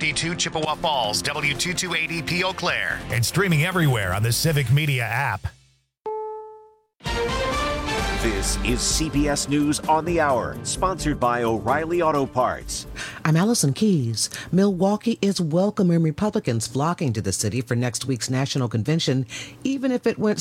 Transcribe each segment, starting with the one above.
W52 Chippewa Falls, W2280P Eau Claire, and streaming everywhere on the Civic Media app. This is CBS News on the Hour, sponsored by O'Reilly Auto Parts. I'm Allison Keyes. Milwaukee is welcoming Republicans flocking to the city for next week's national convention, even if it went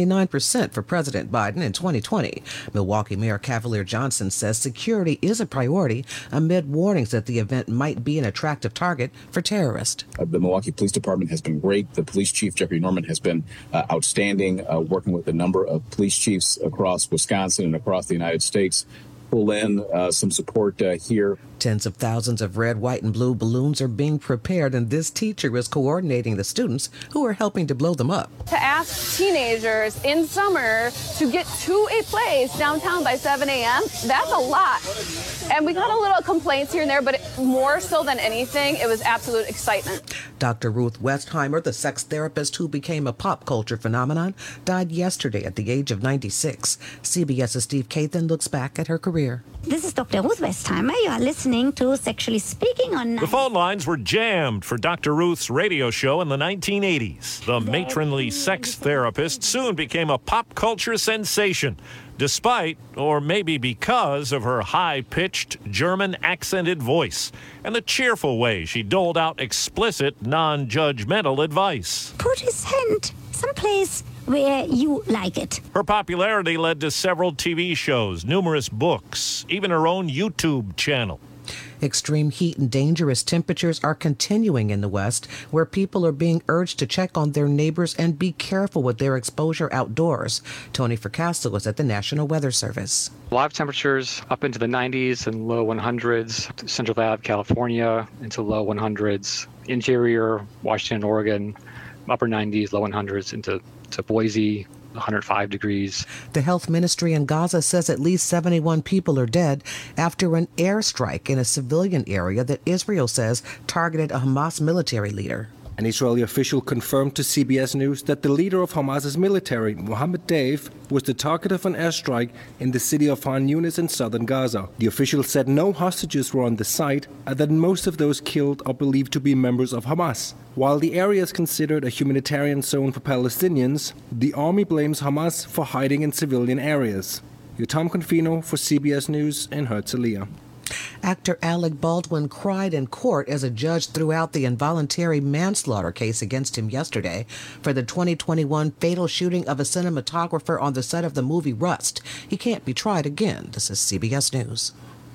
79% for President Biden in 2020. Milwaukee Mayor Cavalier Johnson says security is a priority amid warnings that the event might be an attractive target for terrorists. The Milwaukee Police Department has been great. The police chief, Jeffrey Norman, has been outstanding, working with a number of police chiefs across Wisconsin and across the United States. Pull in some support here. Tens of thousands of red, white, and blue balloons are being prepared, and this teacher is coordinating the students who are helping to blow them up. To ask teenagers in summer to get to a place downtown by 7 a.m., that's a lot. And we got a little complaints here and there, but more so than anything, it was absolute excitement. Dr. Ruth Westheimer, the sex therapist who became a pop culture phenomenon, died yesterday at the age of 96. CBS's Steve Kathan looks back at her career. This is Dr. Ruth Westheimer. You are listening to Sexually Speaking on... The phone lines were jammed for Dr. Ruth's radio show in the 1980s. The matronly sex therapist soon became a pop culture sensation, despite, or maybe because, of her high-pitched, German-accented voice and the cheerful way she doled out explicit, non-judgmental advice. Put his hand someplace where you like it. Her popularity led to several TV shows, numerous books, even her own YouTube channel. Extreme heat and dangerous temperatures are continuing in the West, where people are being urged to check on their neighbors and be careful with their exposure outdoors. Tony Fracastle was at the National Weather Service. Live temperatures up into the 90s and low 100s. Central Valley, California, into low 100s. Interior, Washington, Oregon, upper 90s, low 100s, into Boise, 105 degrees. The health ministry in Gaza says at least 71 people are dead after an airstrike in a civilian area that Israel says targeted a Hamas military leader. An Israeli official confirmed to CBS News that the leader of Hamas's military, Mohammed Deif, was the target of an airstrike in the city of Han Yunis in southern Gaza. The official said no hostages were on the site and that most of those killed are believed to be members of Hamas. While the area is considered a humanitarian zone for Palestinians, the army blames Hamas for hiding in civilian areas. Tom Confino for CBS News in Herzliya. Actor Alec Baldwin cried in court as a judge threw out the involuntary manslaughter case against him yesterday for the 2021 fatal shooting of a cinematographer on the set of the movie Rust. He can't be tried again. This is CBS News.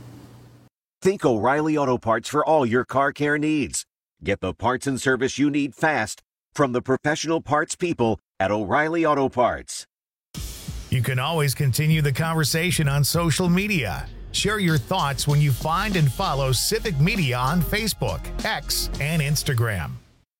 Think O'Reilly Auto Parts for all your car care needs. Get the parts and service you need fast from the professional parts people at O'Reilly Auto Parts. You can always continue the conversation on social media. Share your thoughts when you find and follow Civic Media on Facebook, X, and Instagram.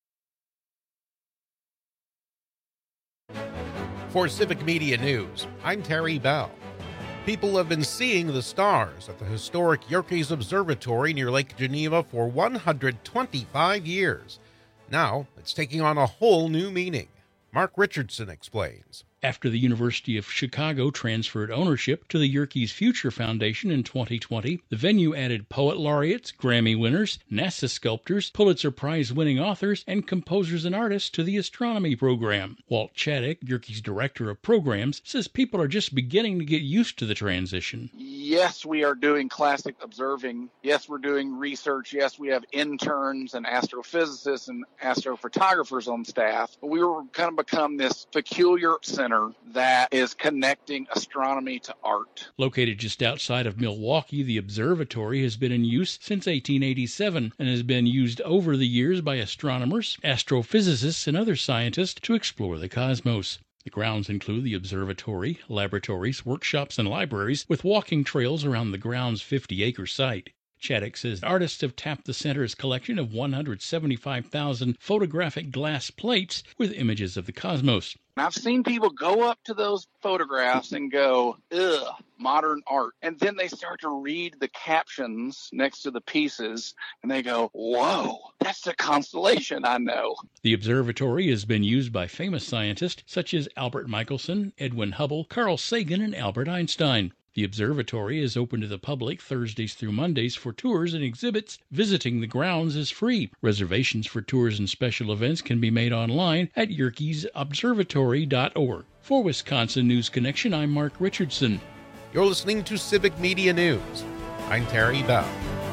For Civic Media News, I'm Terry Bell. People have been seeing the stars at the historic Yerkes Observatory near Lake Geneva for 125 years. Now, it's taking on a whole new meaning. Mark Richardson explains. After the University of Chicago transferred ownership to the Yerkes Future Foundation in 2020, the venue added poet laureates, Grammy winners, NASA sculptors, Pulitzer Prize-winning authors, and composers and artists to the astronomy program. Walt Chaddick, Yerkes Director of Programs, says people are just beginning to get used to the transition. Yes, we are doing classic observing. Yes, we're doing research. Yes, we have interns and astrophysicists and astrophotographers on staff. But we were kind of become this peculiar center that is connecting astronomy to art. Located just outside of Milwaukee, the observatory has been in use since 1887 and has been used over the years by astronomers, astrophysicists, and other scientists to explore the cosmos. The grounds include the observatory, laboratories, workshops, and libraries, with walking trails around the ground's 50-acre site. Chaddick says artists have tapped the center's collection of 175,000 photographic glass plates with images of the cosmos. I've seen people go up to those photographs and go, ugh, modern art. And then they start to read the captions next to the pieces, and they go, whoa, that's a constellation I know. The observatory has been used by famous scientists such as Albert Michelson, Edwin Hubble, Carl Sagan, and Albert Einstein. The observatory is open to the public Thursdays through Mondays for tours and exhibits. Visiting the grounds is free. Reservations for tours and special events can be made online at yerkesobservatory.org. For Wisconsin News Connection, I'm Mark Richardson. You're listening to Civic Media News. I'm Terry Bell.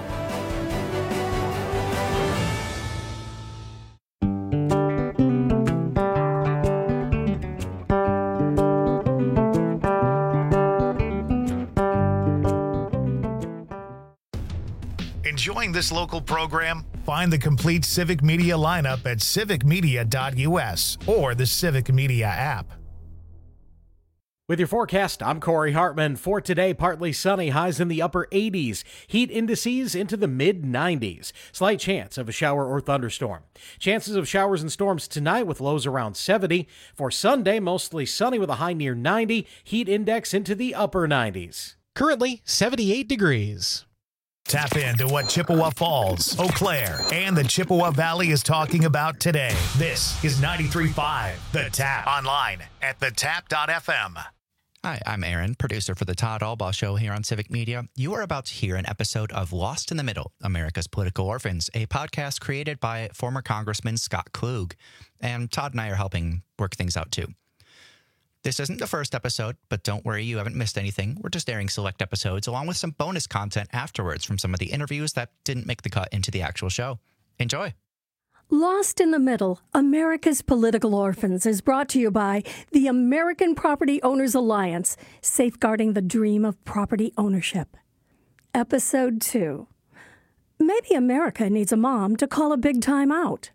Enjoying this local program? Find the complete Civic Media lineup at civicmedia.us or the Civic Media app. With your forecast, I'm Corey Hartman. For today, partly sunny, highs in the upper 80s. Heat indices into the mid-90s. Slight chance of a shower or thunderstorm. Chances of showers and storms tonight with lows around 70. For Sunday, mostly sunny with a high near 90. Heat index into the upper 90s. Currently, 78 degrees. Tap into what Chippewa Falls, Eau Claire, and the Chippewa Valley is talking about today. This is 93.5 The Tap. Online at thetap.fm. Hi, I'm Aaron, producer for the Todd Albaugh Show here on Civic Media. You are about to hear an episode of Lost in the Middle, America's Political Orphans, a podcast created by former Congressman Scott Klug. And Todd and I are helping work things out too. This isn't the first episode, but don't worry, you haven't missed anything. We're just airing select episodes along with some bonus content afterwards from some of the interviews that didn't make the cut into the actual show. Enjoy. Lost in the Middle, America's Political Orphans is brought to you by the American Property Owners Alliance, safeguarding the dream of property ownership. Episode 2. Maybe America needs a mom to call a big time out.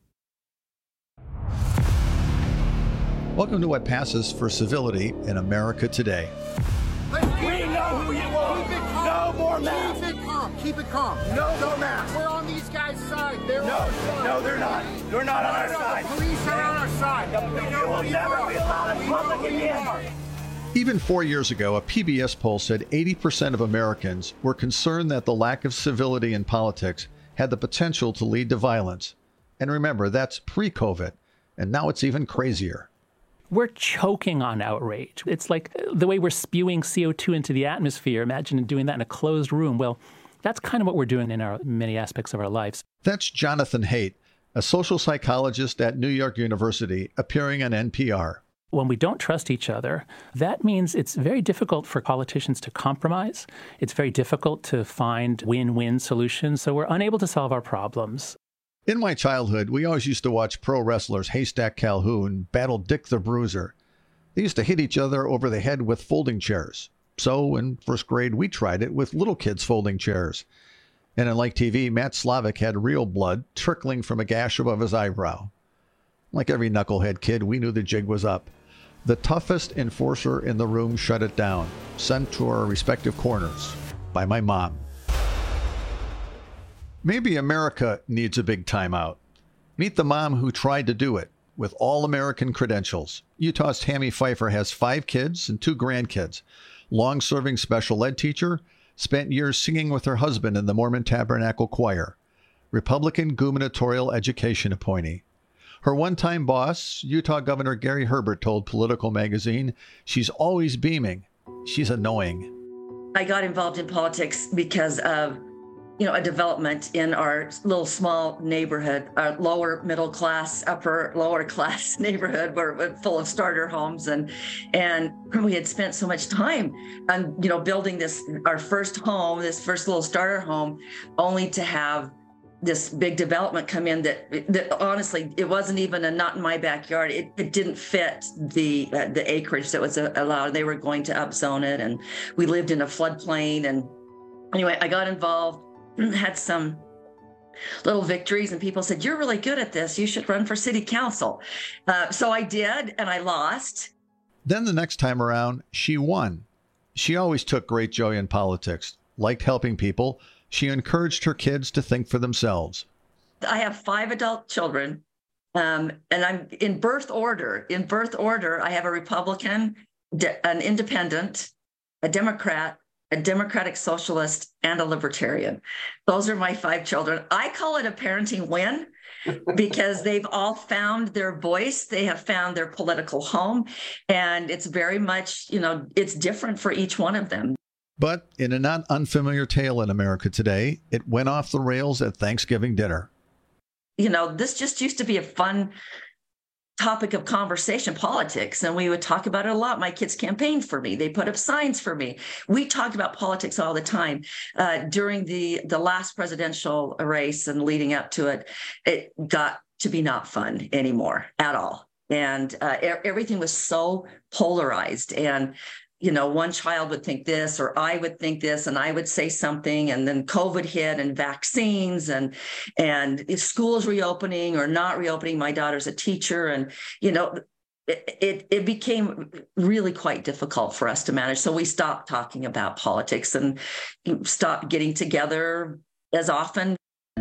Welcome to what passes for civility in America today. We know who you are. No more masks. Keep it calm. Keep it calm. No more masks. We're on these guys' side. They're on our side. No, they're not. They're not on our side. The police are on our side. We know who you are. Be allowed in public again. Even 4 years ago, a PBS poll said 80% of Americans were concerned that the lack of civility in politics had the potential to lead to violence. And remember, that's pre-COVID. And now it's even crazier. We're choking on outrage. It's like the way we're spewing CO2 into the atmosphere. Imagine doing that in a closed room. Well, that's kind of what we're doing in our many aspects of our lives. That's Jonathan Haidt, a social psychologist at New York University, appearing on NPR. When we don't trust each other, that means it's very difficult for politicians to compromise. It's very difficult to find win-win solutions. So we're unable to solve our problems. In my childhood, we always used to watch pro wrestlers Haystack Calhoun battle Dick the Bruiser. They used to hit each other over the head with folding chairs. So in first grade, we tried it with little kids' folding chairs. And unlike TV, Matt Slavic had real blood trickling from a gash above his eyebrow. Like every knucklehead kid, we knew the jig was up. The toughest enforcer in the room shut it down, sent to our respective corners by my mom. Maybe America needs a big timeout. Meet the mom who tried to do it with all American credentials. Utah's Tammy Pfeiffer has 5 kids and 2 grandkids. Long-serving special ed teacher, spent years singing with her husband in the Mormon Tabernacle Choir. Republican gubernatorial education appointee. Her one-time boss, Utah Governor Gary Herbert, told Political Magazine, she's always beaming. She's annoying. I got involved in politics because of a development in our little small neighborhood, our lower middle class, upper lower class neighborhood, where full of starter homes, and we had spent so much time on building our first home, this first little starter home, only to have this big development come in that honestly, it wasn't even a not in my backyard. It didn't fit the acreage that was allowed. They were going to upzone it, and we lived in a floodplain. And anyway, I got involved. Had some little victories, and people said, "You're really good at this. You should run for city council." So I did, and I lost. Then the next time around, she won. She always took great joy in politics, liked helping people. She encouraged her kids to think for themselves. I have 5 adult children, and I'm in birth order. In birth order, I have a Republican, an independent, a Democrat, a Democratic Socialist, and a Libertarian. Those are my 5 children. I call it a parenting win because they've all found their voice. They have found their political home. And it's very much, it's different for each one of them. But in a not unfamiliar tale in America today, it went off the rails at Thanksgiving dinner. You know, this just used to be a fun topic of conversation, politics, and we would talk about it a lot. My kids campaigned for me. They put up signs for me. We talked about politics all the time. During the last presidential race and leading up to it, it got to be not fun anymore at all. And everything was so polarized. And you know, one child would think this, or I would think this, and I would say something, and then COVID hit, and vaccines, and if schools reopening or not reopening. My daughter's a teacher, and you know, it became really quite difficult for us to manage. So we stopped talking about politics and stopped getting together as often.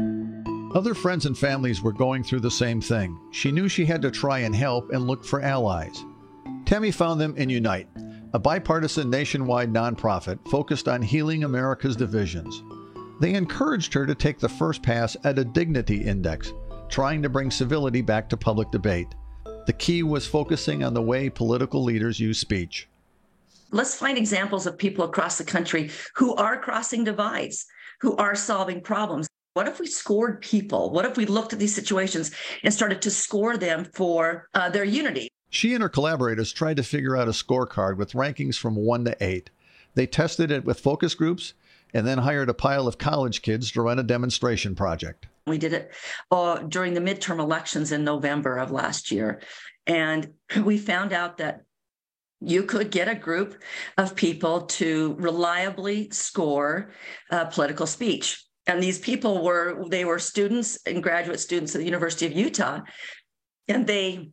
Other friends and families were going through the same thing. She knew she had to try and help and look for allies. Tammy found them in Unite, a bipartisan nationwide nonprofit focused on healing America's divisions. They encouraged her to take the first pass at a dignity index, trying to bring civility back to public debate. The key was focusing on the way political leaders use speech. Let's find examples of people across the country who are crossing divides, who are solving problems. What if we scored people? What if we looked at these situations and started to score them for their unity? She and her collaborators tried to figure out a scorecard with rankings from 1 to 8. They tested it with focus groups and then hired a pile of college kids to run a demonstration project. We did it during the midterm elections in November of last year. And we found out that you could get a group of people to reliably score political speech. And these people were students and graduate students at the University of Utah, and they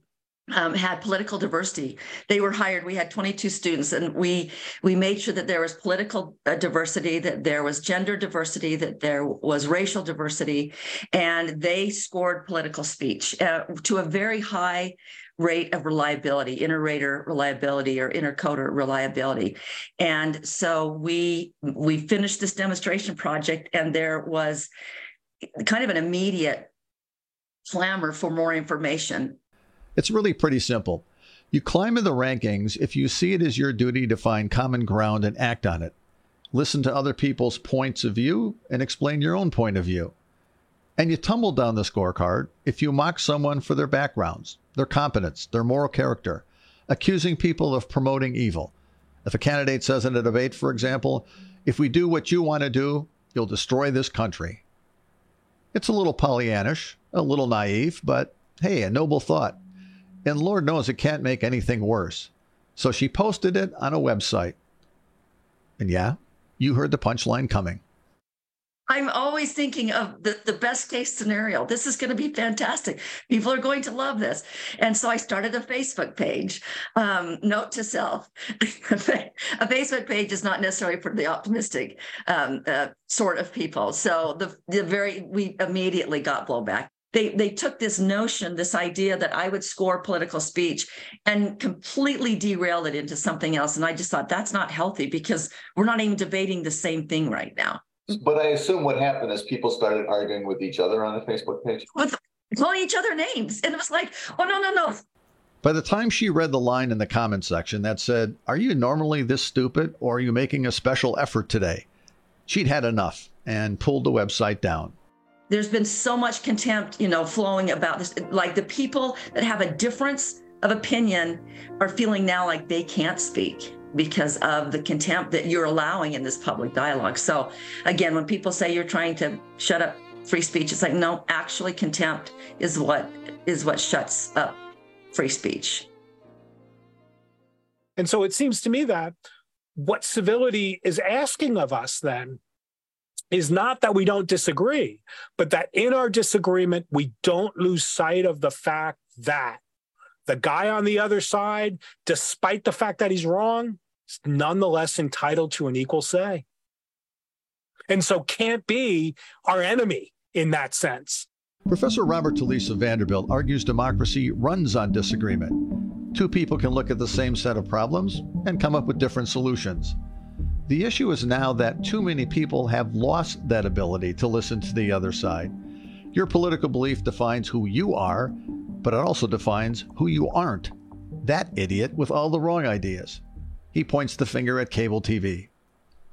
had political diversity. They were hired. We had 22 students, and we made sure that there was political diversity, that there was gender diversity, that there was racial diversity, and they scored political speech to a very high rate of reliability, inter-rater reliability or intercoder reliability. And so we finished this demonstration project, and there was kind of an immediate clamor for more information. It's really pretty simple. You climb in the rankings if you see it as your duty to find common ground and act on it. Listen to other people's points of view and explain your own point of view. And you tumble down the scorecard if you mock someone for their backgrounds, their competence, their moral character, accusing people of promoting evil. If a candidate says in a debate, for example, if we do what you want to do, you'll destroy this country. It's a little Pollyannish, a little naive, but hey, a noble thought. And Lord knows it can't make anything worse. So she posted it on a website. And yeah, you heard the punchline coming. I'm always thinking of the best case scenario. This is going to be fantastic. People are going to love this. And so I started a Facebook page. Note to self, a Facebook page is not necessarily for the optimistic sort of people. So we immediately got blowback. They took this notion, this idea that I would score political speech and completely derailed it into something else. And I just thought that's not healthy because we're not even debating the same thing right now. But I assume what happened is people started arguing with each other on the Facebook page. With calling each other names. And it was like, oh, no. By the time she read the line in the comment section that said, "Are you normally this stupid, or are you making a special effort today?" she'd had enough and pulled the website down. There's been so much contempt, flowing about this. Like the people that have a difference of opinion are feeling now like they can't speak because of the contempt that you're allowing in this public dialogue. So again, when people say you're trying to shut up free speech, it's like, no, actually contempt is what shuts up free speech. And so it seems to me that what civility is asking of us then is not that we don't disagree, but that in our disagreement, we don't lose sight of the fact that the guy on the other side, despite the fact that he's wrong, is nonetheless entitled to an equal say. And so can't be our enemy in that sense. Professor Robert Talisse of Vanderbilt argues democracy runs on disagreement. Two people can look at the same set of problems and come up with different solutions. The issue is now that too many people have lost that ability to listen to the other side. Your political belief defines who you are, but it also defines who you aren't. That idiot with all the wrong ideas. He points the finger at cable TV.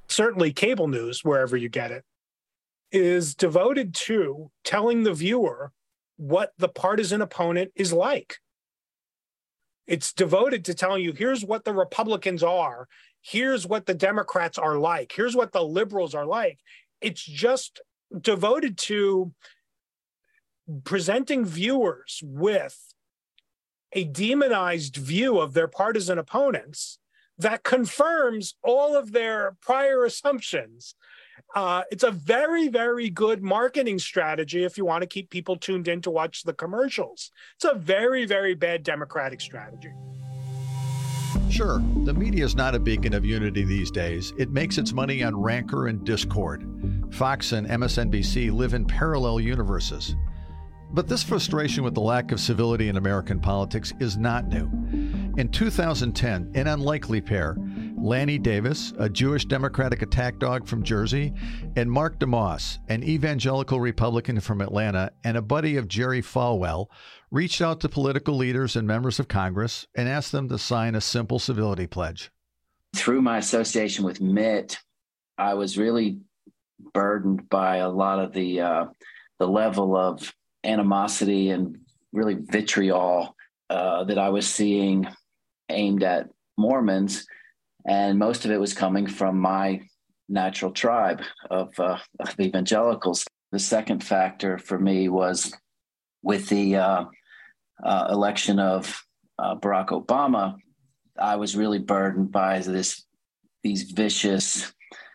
certainly cable news, wherever you get it, is devoted to telling the viewer what the partisan opponent is like. It's devoted to telling you, here's what the Republicans are, here's what the Democrats are like, here's what the liberals are like. It's just devoted to presenting viewers with a demonized view of their partisan opponents that confirms all of their prior assumptions. It's a very, very good marketing strategy if you want to keep people tuned in to watch the commercials. It's a very, very bad Democratic strategy. Sure, the media is not a beacon of unity these days. It makes its money on rancor and discord. Fox and MSNBC live in parallel universes. But this frustration with the lack of civility in American politics is not new. In 2010, an unlikely pair, Lanny Davis, a Jewish Democratic attack dog from Jersey, and Mark DeMoss, an evangelical Republican from Atlanta and a buddy of Jerry Falwell, reached out to political leaders and members of Congress and asked them to sign a simple civility pledge. Through my association with Mitt, I was really burdened by a lot of the level of animosity and really vitriol that I was seeing aimed at Mormons. And most of it was coming from my natural tribe of evangelicals. The second factor for me was with the election of Barack Obama, I was really burdened by these vicious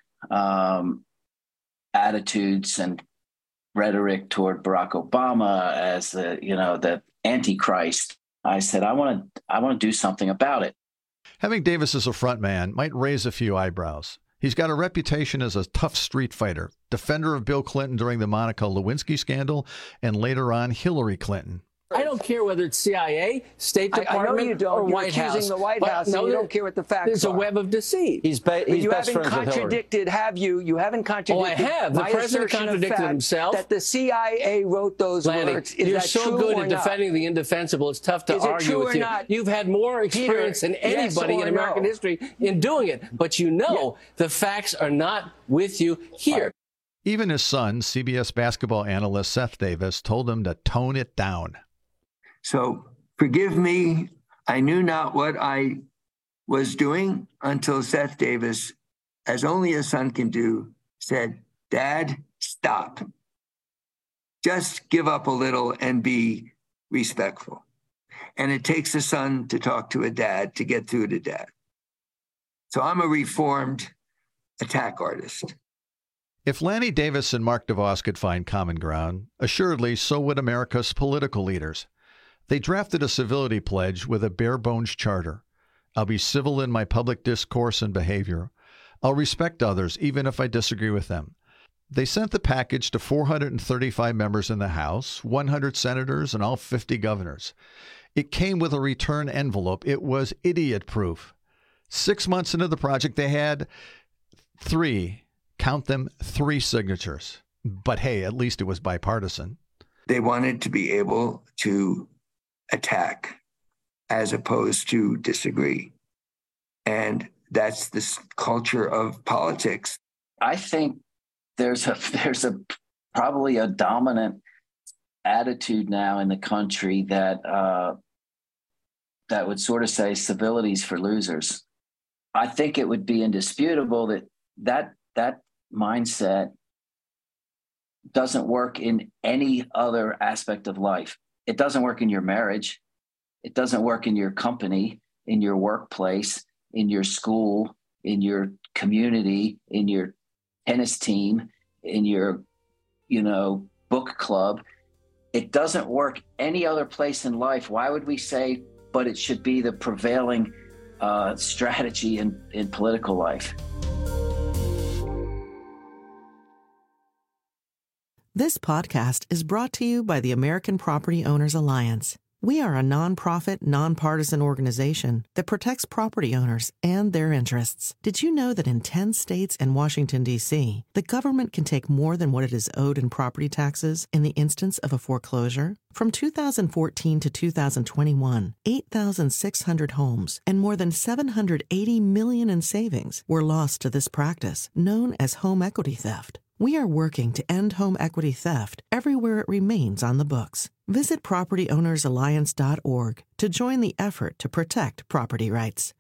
attitudes and rhetoric toward Barack Obama as the Antichrist. I said, I want to do something about it. Having Davis as a front man might raise a few eyebrows. He's got a reputation as a tough street fighter, defender of Bill Clinton during the Monica Lewinsky scandal, and later on Hillary Clinton. I don't care whether it's CIA, State Department, I know you don't. or You're White House. accusing the White House, and you don't care what the facts there's are. There's a web of deceit. You haven't contradicted, have you? You haven't contradicted. Oh, I have. The president contradicted himself. That the CIA wrote those Lanny, words. Is you're that so true good or at not? defending the indefensible. It's tough to Is it argue true with or you. not? You've had more experience Peter, than anybody yes in American no? history in doing it. But the facts are not with you here. Even his son, CBS basketball analyst Seth Davis, told him to tone it down. So forgive me, I knew not what I was doing until Seth Davis, as only a son can do, said, "Dad, stop. Just give up a little and be respectful." And it takes a son to talk to a dad to get through to dad. So I'm a reformed attack artist. If Lanny Davis and Mark DeVos could find common ground, assuredly so would America's political leaders. They drafted a civility pledge with a bare-bones charter. I'll be civil in my public discourse and behavior. I'll respect others, even if I disagree with them. They sent the package to 435 members in the House, 100 senators, and all 50 governors. It came with a return envelope. It was idiot-proof. 6 months into the project, they had three signatures. But hey, at least it was bipartisan. They wanted to be able to attack as opposed to disagree. And that's this culture of politics. I think there's probably a dominant attitude now in the country that would sort of say civility's for losers. I think it would be indisputable that mindset doesn't work in any other aspect of life. It doesn't work in your marriage. It doesn't work in your company, in your workplace, in your school, in your community, in your tennis team, in your, book club. It doesn't work any other place in life. Why would we say, but it should be the prevailing strategy in political life? This podcast is brought to you by the American Property Owners Alliance. We are a nonprofit, nonpartisan organization that protects property owners and their interests. Did you know that in 10 states and Washington, D.C., the government can take more than what it is owed in property taxes in the instance of a foreclosure? From 2014 to 2021, 8,600 homes and more than $780 million in savings were lost to this practice, known as home equity theft. We are working to end home equity theft everywhere it remains on the books. Visit PropertyOwnersAlliance.org to join the effort to protect property rights.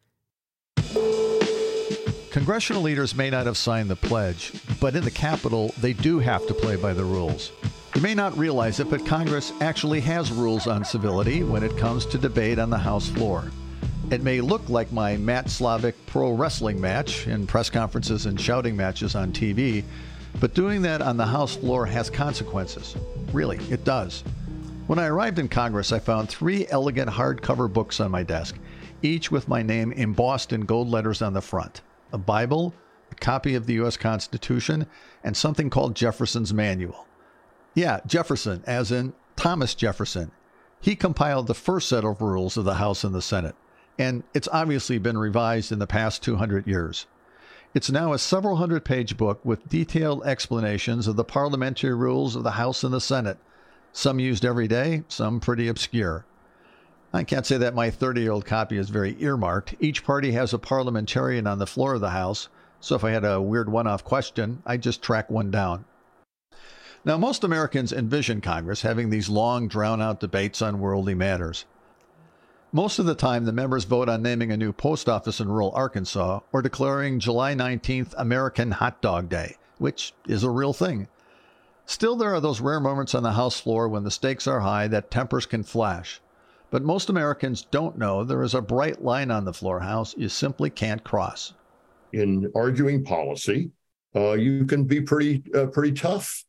Congressional leaders may not have signed the pledge, but in the Capitol, they do have to play by the rules. You may not realize it, but Congress actually has rules on civility when it comes to debate on the House floor. It may look like my Matt Slavic pro wrestling match in press conferences and shouting matches on TV, but doing that on the House floor has consequences. Really, it does. When I arrived in Congress, I found 3 elegant hardcover books on my desk, each with my name embossed in gold letters on the front. A Bible, a copy of the U.S. Constitution, and something called Jefferson's Manual. Yeah, Jefferson, as in Thomas Jefferson. He compiled the first set of rules of the House and the Senate, and it's obviously been revised in the past 200 years. It's now a several hundred-page book with detailed explanations of the parliamentary rules of the House and the Senate, some used every day, some pretty obscure. I can't say that my 30-year-old copy is very earmarked. Each party has a parliamentarian on the floor of the House, so if I had a weird one-off question, I'd just track one down. Now, most Americans envision Congress having these long, drawn-out debates on worldly matters. Most of the time, the members vote on naming a new post office in rural Arkansas or declaring July 19th American Hot Dog Day, which is a real thing. Still, there are those rare moments on the House floor when the stakes are high that tempers can flash. But most Americans don't know there is a bright line on the floor, House, you simply can't cross. In arguing policy, you can be pretty tough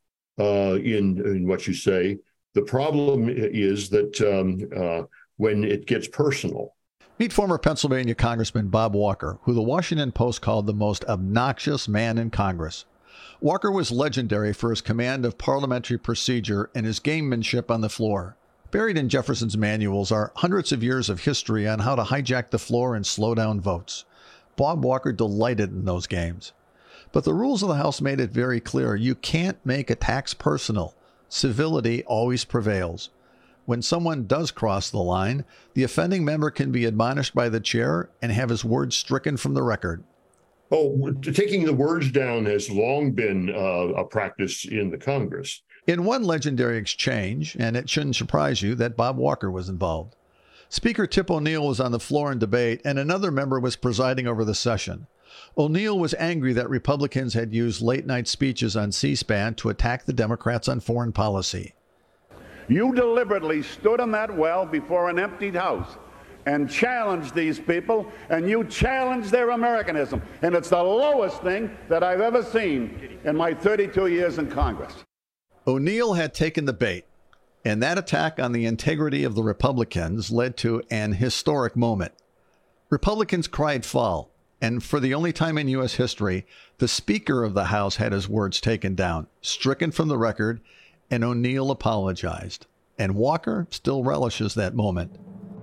in what you say. The problem is that when it gets personal. Meet former Pennsylvania Congressman Bob Walker, who the Washington Post called the most obnoxious man in Congress. Walker was legendary for his command of parliamentary procedure and his gamemanship on the floor. Buried in Jefferson's manuals are hundreds of years of history on how to hijack the floor and slow down votes. Bob Walker delighted in those games. But the rules of the House made it very clear you can't make attacks personal. Civility always prevails. When someone does cross the line, the offending member can be admonished by the chair and have his words stricken from the record. Oh, taking the words down has long been a practice in the Congress. In one legendary exchange, and it shouldn't surprise you that Bob Walker was involved. Speaker Tip O'Neill was on the floor in debate, and another member was presiding over the session. O'Neill was angry that Republicans had used late-night speeches on C-SPAN to attack the Democrats on foreign policy. You deliberately stood in that well before an emptied house and challenged these people, and you challenged their Americanism. And it's the lowest thing that I've ever seen in my 32 years in Congress. O'Neill had taken the bait, and that attack on the integrity of the Republicans led to an historic moment. Republicans cried foul, and for the only time in U.S. history, the Speaker of the House had his words taken down, stricken from the record, and O'Neill apologized. And Walker still relishes that moment.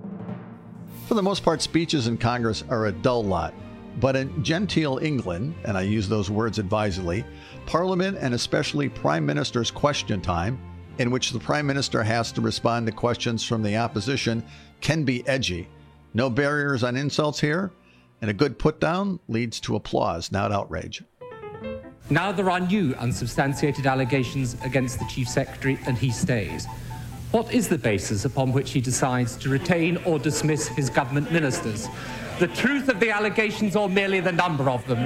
For the most part, speeches in Congress are a dull lot. But in genteel England, and I use those words advisedly, Parliament and especially Prime Minister's question time, in which the Prime Minister has to respond to questions from the opposition, can be edgy. No barriers on insults here, and a good put-down leads to applause, not outrage. Now there are new unsubstantiated allegations against the Chief Secretary, and he stays. What is the basis upon which he decides to retain or dismiss his government ministers? The truth of the allegations or merely the number of them?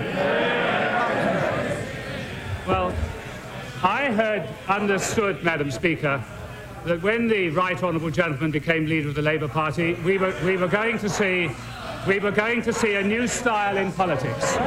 Well, I understood, Madam Speaker, that when the right honourable gentleman became leader of the Labour Party, we were going to see a new style in politics.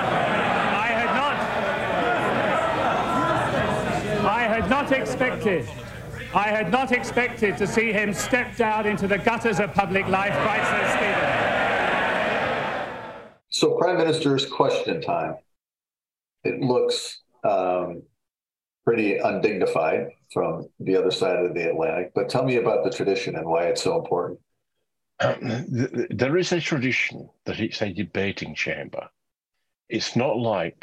I had not expected to see him step down into the gutters of public life quite so speedily. So Prime Minister's question time. It looks pretty undignified. from the other side of the Atlantic. But tell me about the tradition and why it's so important. There is a tradition that it's a debating chamber. It's not like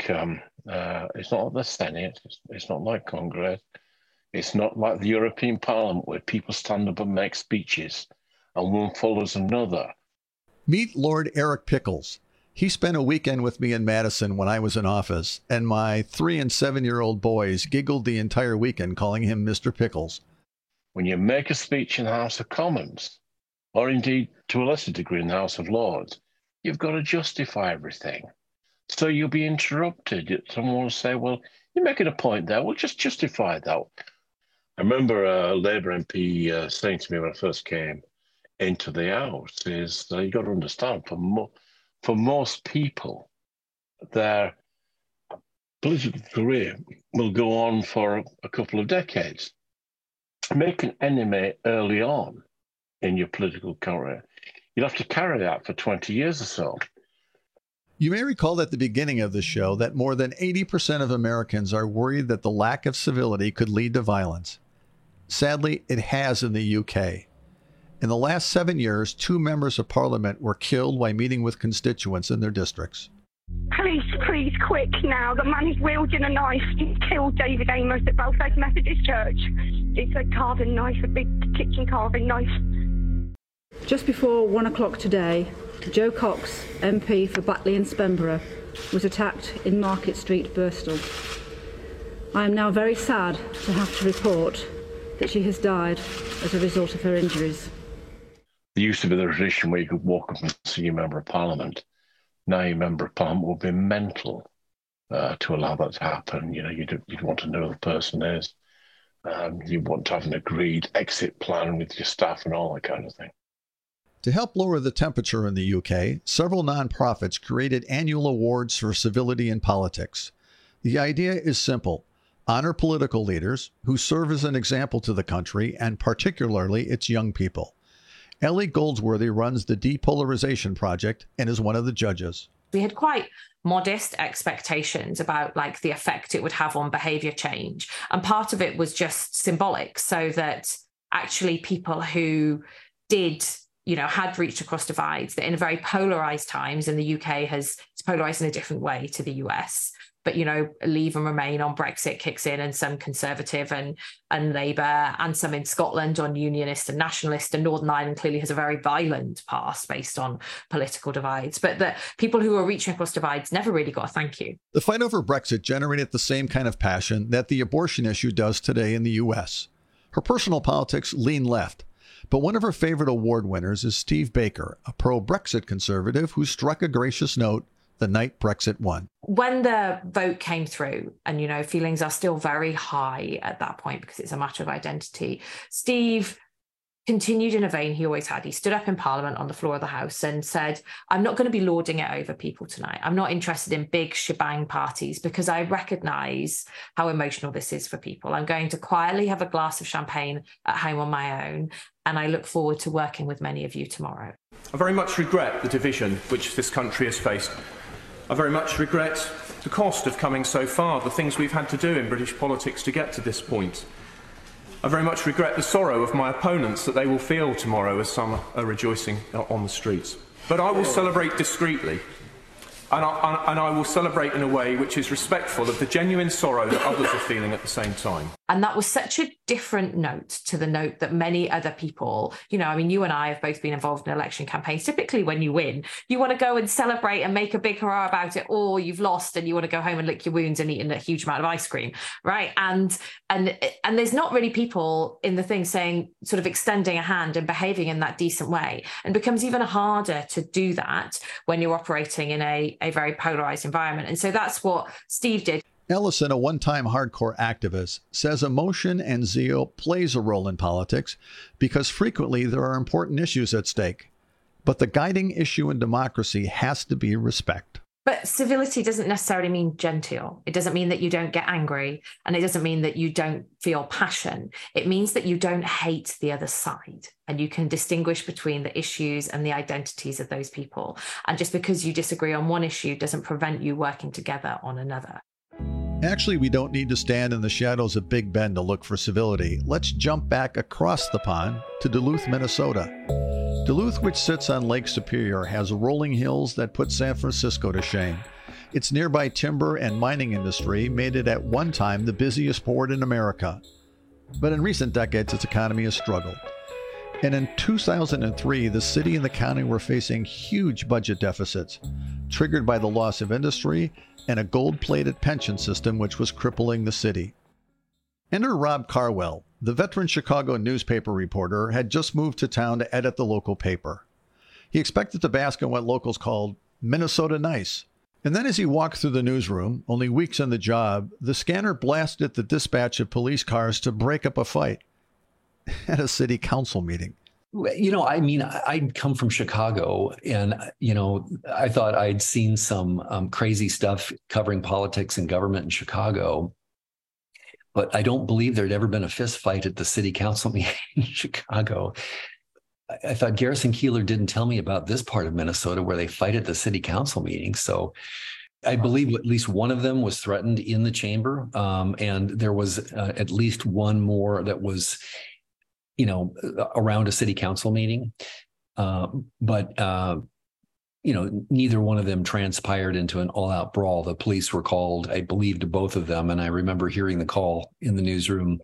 the Senate. It's not like Congress. It's not like the European Parliament where people stand up and make speeches and one follows another. Meet Lord Eric Pickles. He spent a weekend with me in Madison when I was in office, and my 3- and 7-year-old boys giggled the entire weekend calling him Mr. Pickles. When you make a speech in the House of Commons, or indeed to a lesser degree in the House of Lords, you've got to justify everything. So you'll be interrupted. Someone will say, well, you're making a point there. Well, just justify that. I remember a Labour MP saying to me when I first came into the House is you've got to understand, for most people, their political career will go on for a couple of decades. Make an enemy early on in your political career, you'd have to carry that for 20 years or so. You may recall at the beginning of the show that more than 80% of Americans are worried that the lack of civility could lead to violence. Sadly, it has in the UK. In the last 7 years, 2 members of parliament were killed while meeting with constituents in their districts. Police, please, quick now. The man is wielding a knife. He killed David Amos at Belfast Methodist Church. It's a carving knife, a big kitchen carving knife. Just before 1 o'clock today, Joe Cox, MP for Batley and Spenborough, was attacked in Market Street, Birstall. I am now very sad to have to report that she has died as a result of her injuries. There used to be the tradition where you could walk up and see a member of Parliament. Now your member of Parliament will be mental to allow that to happen. You know, you'd want to know who the person is. You want to have an agreed exit plan with your staff and all that kind of thing. To help lower the temperature in the UK, several nonprofits created annual awards for civility in politics. The idea is simple. Honor political leaders who serve as an example to the country and particularly its young people. Ellie Goldsworthy runs the Depolarization Project and is one of the judges. We had quite modest expectations about like the effect it would have on behavior change. And part of it was just symbolic, so that actually people who did, had reached across divides, that in very polarized times, and the UK it's polarized in a different way to the US. But, Leave and Remain on Brexit kicks in, and some Conservative and Labour, and some in Scotland on Unionist and Nationalist, and Northern Ireland clearly has a very violent past based on political divides. But the people who are reaching across divides never really got a thank you. The fight over Brexit generated the same kind of passion that the abortion issue does today in the U.S. Her personal politics lean left, but one of her favorite award winners is Steve Baker, a pro-Brexit conservative who struck a gracious note the night Brexit won. When the vote came through, and, feelings are still very high at that point because it's a matter of identity, Steve continued in a vein he always had. He stood up in Parliament on the floor of the House and said, I'm not going to be lording it over people tonight. I'm not interested in big shebang parties because I recognise how emotional this is for people. I'm going to quietly have a glass of champagne at home on my own, and I look forward to working with many of you tomorrow. I very much regret the division which this country has faced. I very much regret the cost of coming so far, the things we've had to do in British politics to get to this point. I very much regret the sorrow of my opponents that they will feel tomorrow as some are rejoicing on the streets. But I will celebrate discreetly, and I will celebrate in a way which is respectful of the genuine sorrow that others are feeling at the same time. And that was such a different note to the note that many other people, you and I have both been involved in election campaigns. Typically when you win, you want to go and celebrate and make a big hurrah about it, or you've lost and you want to go home and lick your wounds and eat a huge amount of ice cream, right? And there's not really people in the thing saying, sort of extending a hand and behaving in that decent way. And it becomes even harder to do that when you're operating in a very polarized environment. And so that's what Steve did. Ellison, a one-time hardcore activist, says emotion and zeal plays a role in politics because frequently there are important issues at stake. But the guiding issue in democracy has to be respect. But civility doesn't necessarily mean genteel. It doesn't mean that you don't get angry, and it doesn't mean that you don't feel passion. It means that you don't hate the other side, and you can distinguish between the issues and the identities of those people. And just because you disagree on one issue doesn't prevent you working together on another. Actually, we don't need to stand in the shadows of Big Ben to look for civility. Let's jump back across the pond to Duluth, Minnesota. Duluth, which sits on Lake Superior, has rolling hills that put San Francisco to shame. Its nearby timber and mining industry made it at one time the busiest port in America. But in recent decades, its economy has struggled. And in 2003, the city and the county were facing huge budget deficits, triggered by the loss of industry and a gold-plated pension system which was crippling the city. Enter Rob Carwell. The veteran Chicago newspaper reporter had just moved to town to edit the local paper. He expected to bask in what locals called Minnesota nice. And then as he walked through the newsroom, only weeks on the job, the scanner blasted the dispatch of police cars to break up a fight at a city council meeting. You know, I mean, I'd come from Chicago and, you know, I thought I'd seen some crazy stuff covering politics and government in Chicago. But I don't believe there'd ever been a fist fight at the city council meeting in Chicago. I thought Garrison Keillor didn't tell me about this part of Minnesota where they fight at the city council meeting. So I believe at least one of them was threatened in the chamber. And there was at least one more that was, you know, around a city council meeting. But you know, neither one of them transpired into an all-out brawl. The police were called, I believe, to both of them. And I remember hearing the call in the newsroom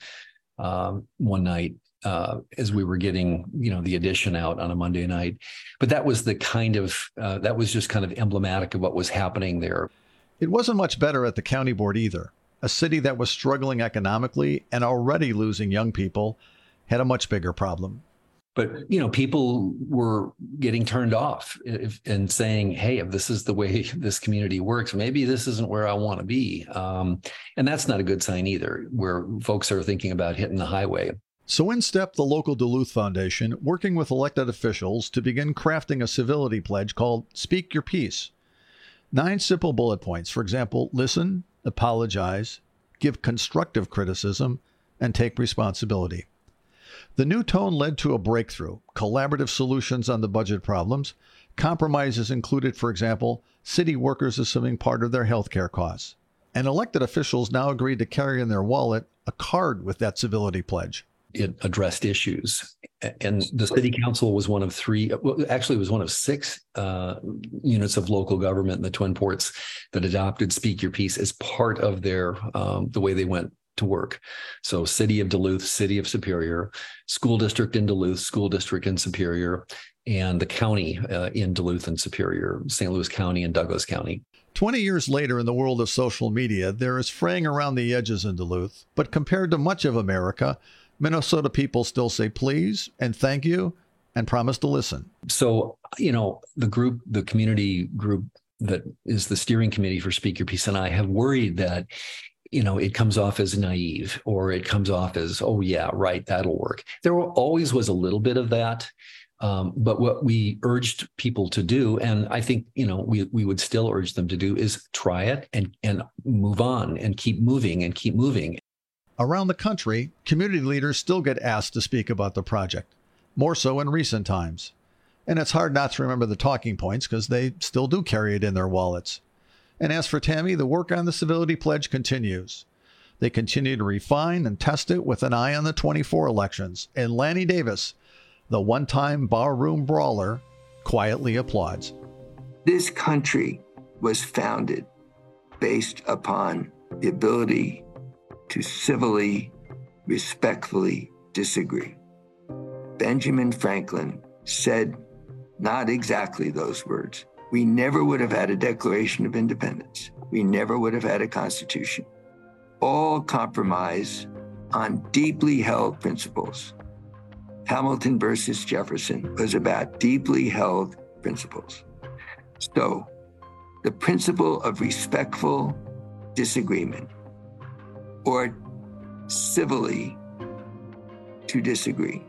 one night as we were getting, you know, the edition out on a Monday night. But that was the kind of, that was just kind of emblematic of what was happening there. It wasn't much better at the county board either. A city that was struggling economically and already losing young people had a much bigger problem. But, you know, people were getting turned off and saying, hey, if this is the way this community works, maybe this isn't where I want to be. And that's not a good sign either, where folks are thinking about hitting the highway. So in stepped the local Duluth Foundation, working with elected officials to begin crafting a civility pledge called Speak Your Piece. 9 simple bullet points. For example, listen, apologize, give constructive criticism, and take responsibility. The new tone led to a breakthrough, collaborative solutions on the budget problems. Compromises included, for example, city workers assuming part of their health care costs. And elected officials now agreed to carry in their wallet a card with that civility pledge. It addressed issues. And the city council was one of 3, well, actually it was one of 6 units of local government in the Twin Ports that adopted Speak Your Piece as part of their, the way they went to work. So City of Duluth, City of Superior, School District in Duluth, School District in Superior, and the county in Duluth and Superior, St. Louis County and Douglas County. 20 years later, in the world of social media, there is fraying around the edges in Duluth. But compared to much of America, Minnesota people still say please and thank you and promise to listen. So, you know, the community group that is the steering committee for Speak Your Piece and I have worried that, you know, it comes off as naive or it comes off as, oh, yeah, right, that'll work. There always was a little bit of that. But what we urged people to do, and I think, you know, we would still urge them to do, is try it and move on and keep moving and keep moving. Around the country, community leaders still get asked to speak about the project, more so in recent times. And it's hard not to remember the talking points because they still do carry it in their wallets. And as for Tammy, the work on the civility pledge continues. They continue to refine and test it with an eye on the 24 elections. And Lanny Davis, the one-time barroom brawler, quietly applauds. This country was founded based upon the ability to civilly, respectfully disagree. Benjamin Franklin said not exactly those words. We never would have had a Declaration of Independence. We never would have had a Constitution. All compromise on deeply held principles. Hamilton versus Jefferson was about deeply held principles. So the principle of respectful disagreement, or civilly to disagree,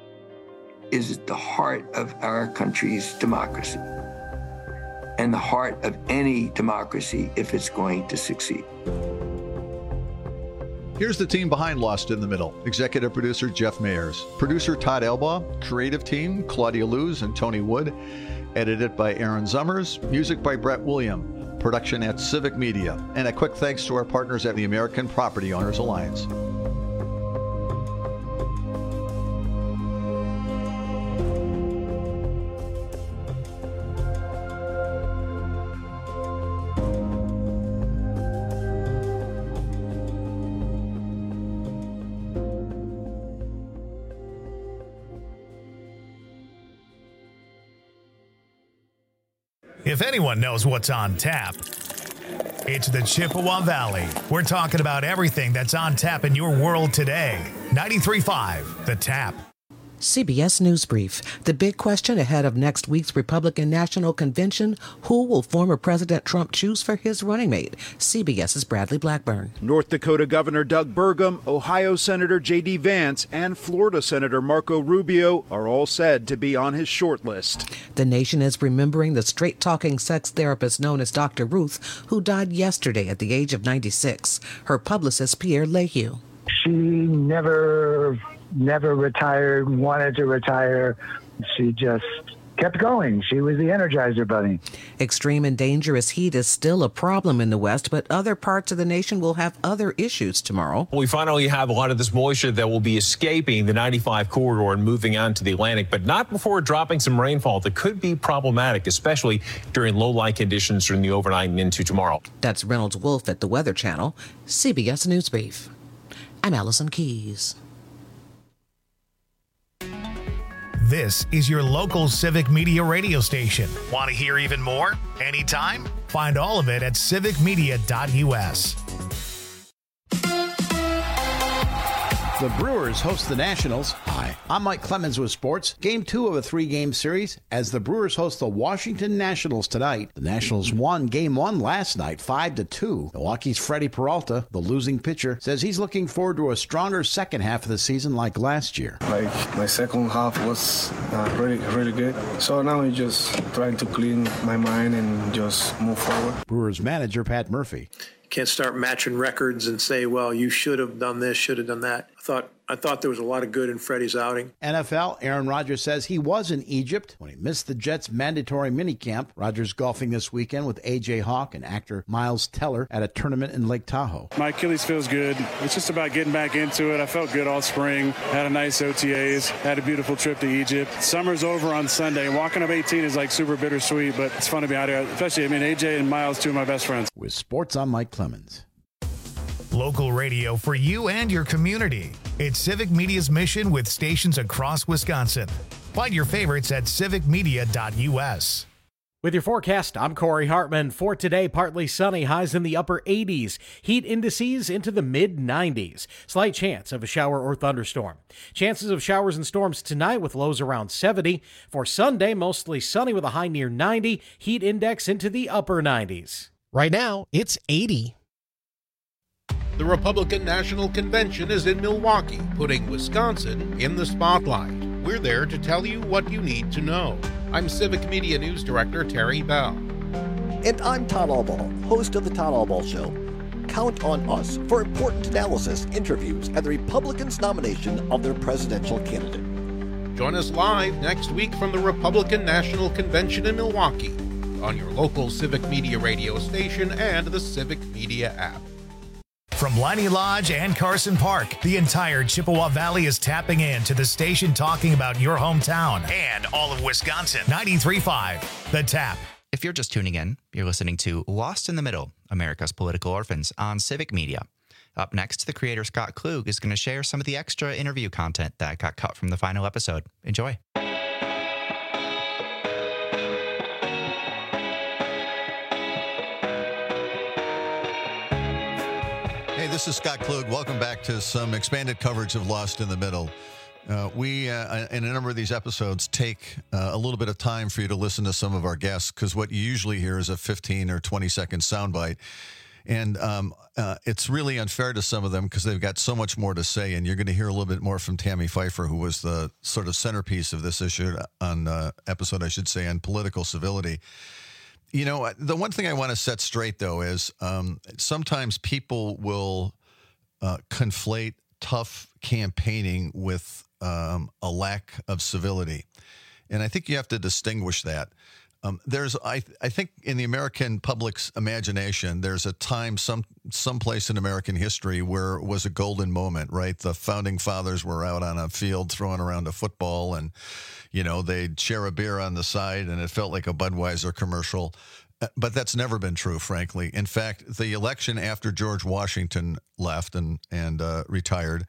is at the heart of our country's democracy and the heart of any democracy if it's going to succeed. Here's the team behind Lost in the Middle. Executive producer Jeff Mayers. Producer Todd Elbaugh. Creative team Claudia Luz and Tony Wood. Edited by Aaron Zummers. Music by Brett William. production at Civic Media. And a quick thanks to our partners at the American Property Owners Alliance. If anyone knows what's on tap, it's the Chippewa Valley. We're talking about everything that's on tap in your world today. 93.5 The Tap. CBS News Brief. The big question ahead of next week's Republican National Convention: who will former President Trump choose for his running mate? CBS's Bradley Blackburn. North Dakota Governor Doug Burgum, Ohio Senator J.D. Vance, and Florida Senator Marco Rubio are all said to be on his short list. The nation is remembering the straight-talking sex therapist known as Dr. Ruth, who died yesterday at the age of 96. Her publicist, Pierre Leahy. She never retired, wanted to retire. She just kept going. She was the Energizer Bunny. Extreme and dangerous heat is still a problem in the West, but other parts of the nation will have other issues tomorrow. We finally have a lot of this moisture that will be escaping the 95 corridor and moving on to the Atlantic, but not before dropping some rainfall that could be problematic, especially during low-light conditions during the overnight and into tomorrow. That's Reynolds Wolf at the Weather Channel, CBS News Brief. I'm Allison Keyes. This is your local Civic Media radio station. Want to hear even more? Anytime? Find all of it at civicmedia.us. The Brewers host the Nationals. Hi, I'm Mike Clemens with sports. Game 2 of a 3-game series as the Brewers host the Washington Nationals tonight. The Nationals won Game 1 last night, 5-2. Milwaukee's Freddie Peralta, the losing pitcher, says he's looking forward to a stronger second half of the season like last year. My second half was really good. So now I'm just trying to clean my mind and just move forward. Brewers manager Pat Murphy. Can't start matching records and say, well, you should have done this, should have done that. I thought there was a lot of good in Freddie's outing. NFL, Aaron Rodgers says he was in Egypt when he missed the Jets' mandatory minicamp. Rodgers golfing this weekend with A.J. Hawk and actor Miles Teller at a tournament in Lake Tahoe. My Achilles feels good. It's just about getting back into it. I felt good all spring. Had a nice OTAs. Had a beautiful trip to Egypt. Summer's over on Sunday. Walking up 18 is like super bittersweet, but it's fun to be out here. Especially, A.J. and Miles, two of my best friends. With sports, I'm Mike Clemens. Local radio for you and your community. It's Civic Media's mission with stations across Wisconsin. Find your favorites at civicmedia.us. With your forecast, I'm Corey Hartman. For today, partly sunny, highs in the upper 80s. Heat indices into the mid-90s. Slight chance of a shower or thunderstorm. Chances of showers and storms tonight with lows around 70. For Sunday, mostly sunny with a high near 90. Heat index into the upper 90s. Right now, it's 80. The Republican National Convention is in Milwaukee, putting Wisconsin in the spotlight. We're there to tell you what you need to know. I'm Civic Media News Director Terry Bell. And I'm Todd Albaugh, host of The Todd Albaugh Show. Count on us for important analysis, interviews, and the Republicans' nomination of their presidential candidate. Join us live next week from the Republican National Convention in Milwaukee on your local Civic Media radio station and the Civic Media app. From Leinie Lodge and Carson Park, the entire Chippewa Valley is tapping in to the station talking about your hometown and all of Wisconsin. 93.5 The Tap. If you're just tuning in, you're listening to Lost in the Middle, America's Political Orphans on Civic Media. Up next, the creator Scott Klug is going to share some of the extra interview content that got cut from the final episode. Enjoy. This is Scott Klug. Welcome back to some expanded coverage of Lost in the Middle. We, in a number of these episodes, take a little bit of time for you to listen to some of our guests, because what you usually hear is a 15 or 20-second soundbite. And it's really unfair to some of them because they've got so much more to say. And you're going to hear a little bit more from Tammy Pfeiffer, who was the sort of centerpiece of this issue on episode, I should say, on political civility. You know, the one thing I want to set straight, though, is sometimes people will conflate tough campaigning with a lack of civility. And I think you have to distinguish that. I think in the American public's imagination, there's a time, someplace in American history where it was a golden moment, right? The founding fathers were out on a field throwing around a football, and, they'd share a beer on the side, and it felt like a Budweiser commercial. But that's never been true, frankly. In fact, the election after George Washington left and retired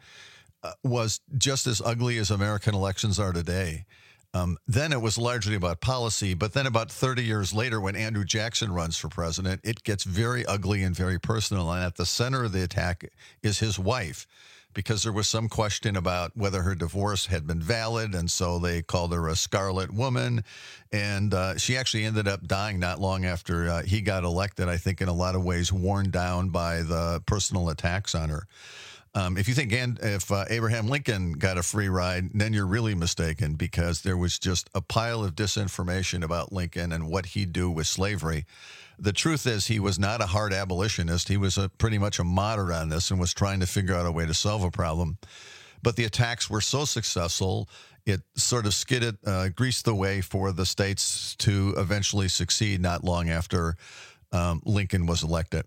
was just as ugly as American elections are today. Then it was largely about policy, but then about 30 years later, when Andrew Jackson runs for president, it gets very ugly and very personal. And at the center of the attack is his wife, because there was some question about whether her divorce had been valid, and so they called her a scarlet woman. And she actually ended up dying not long after he got elected, I think in a lot of ways worn down by the personal attacks on her. If you think if Abraham Lincoln got a free ride, then you're really mistaken, because there was just a pile of disinformation about Lincoln and what he'd do with slavery. The truth is, he was not a hard abolitionist. He was pretty much a moderate on this and was trying to figure out a way to solve a problem. But the attacks were so successful, it sort of greased the way for the states to eventually succeed not long after Lincoln was elected.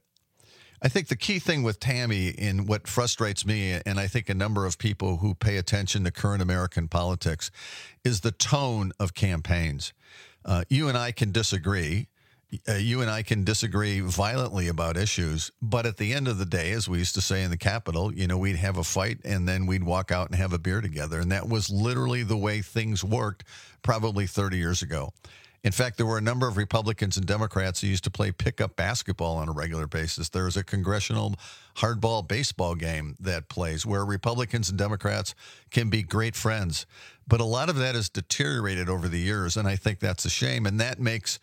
I think the key thing with Tammy, in what frustrates me, and I think a number of people who pay attention to current American politics, is the tone of campaigns. You and I can disagree. You and I can disagree violently about issues, but at the end of the day, as we used to say in the Capitol, we'd have a fight and then we'd walk out and have a beer together. And that was literally the way things worked probably 30 years ago. In fact, there were a number of Republicans and Democrats who used to play pickup basketball on a regular basis. There's a congressional hardball baseball game that plays where Republicans and Democrats can be great friends. But a lot of that has deteriorated over the years, and I think that's a shame. And that makes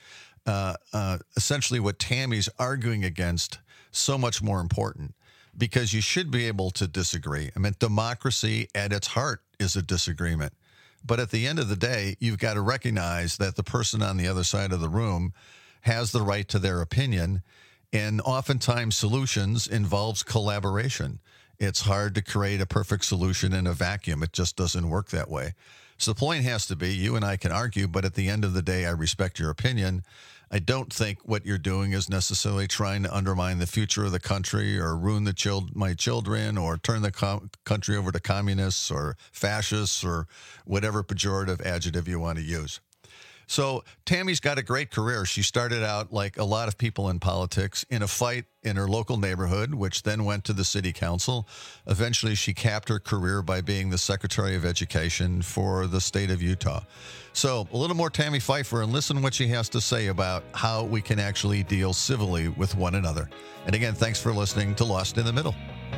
essentially what Tammy's arguing against so much more important, because you should be able to disagree. I mean, democracy at its heart is a disagreement. But at the end of the day, you've got to recognize that the person on the other side of the room has the right to their opinion. And oftentimes solutions involves collaboration. It's hard to create a perfect solution in a vacuum. It just doesn't work that way. So the point has to be, you and I can argue, but at the end of the day, I respect your opinion. I don't think what you're doing is necessarily trying to undermine the future of the country or ruin my children or turn the country over to communists or fascists or whatever pejorative adjective you want to use. So Tammy's got a great career. She started out, like a lot of people in politics, in a fight in her local neighborhood, which then went to the city council. Eventually, she capped her career by being the Secretary of Education for the state of Utah. So a little more Tammy Pfeiffer, and listen what she has to say about how we can actually deal civilly with one another. And again, thanks for listening to Lost in the Middle.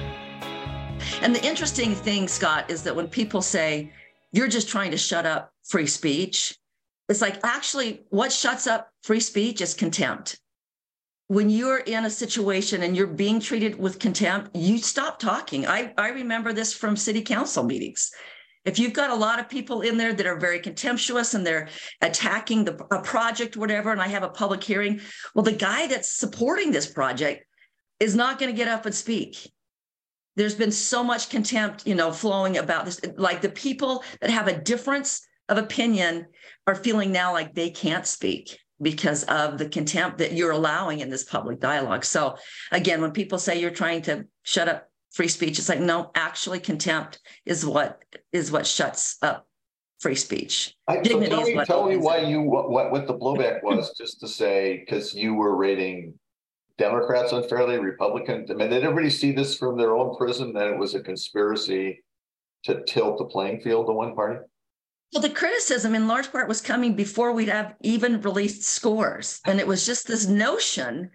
And the interesting thing, Scott, is that when people say, you're just trying to shut up free speech, it's like, actually, what shuts up free speech is contempt. When you're in a situation and you're being treated with contempt, you stop talking. I remember this from city council meetings. If you've got a lot of people in there that are very contemptuous and they're attacking a project or whatever, and I have a public hearing, well, the guy that's supporting this project is not going to get up and speak. There's been so much contempt, flowing about this. Like, the people that have a difference of opinion are feeling now like they can't speak because of the contempt that you're allowing in this public dialogue. So again, when people say you're trying to shut up free speech, it's like, no, actually contempt is what shuts up free speech. Tell me why what the blowback was, just to say, because you were rating Democrats unfairly, Republicans. I mean, did everybody see this from their own prism, that it was a conspiracy to tilt the playing field to one party? Well, the criticism in large part was coming before we'd have even released scores. And it was just this notion